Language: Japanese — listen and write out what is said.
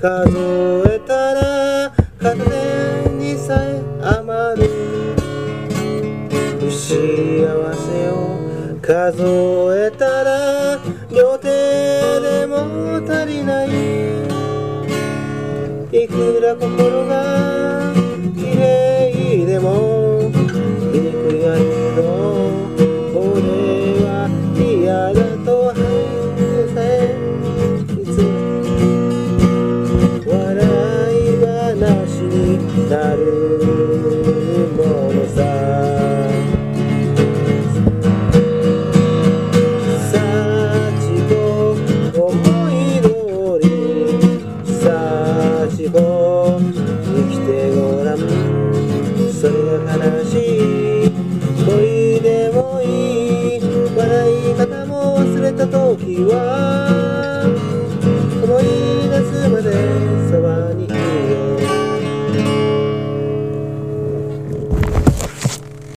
数えたら片手にさえ余る不幸せを数えたら両手でも足りないいくら心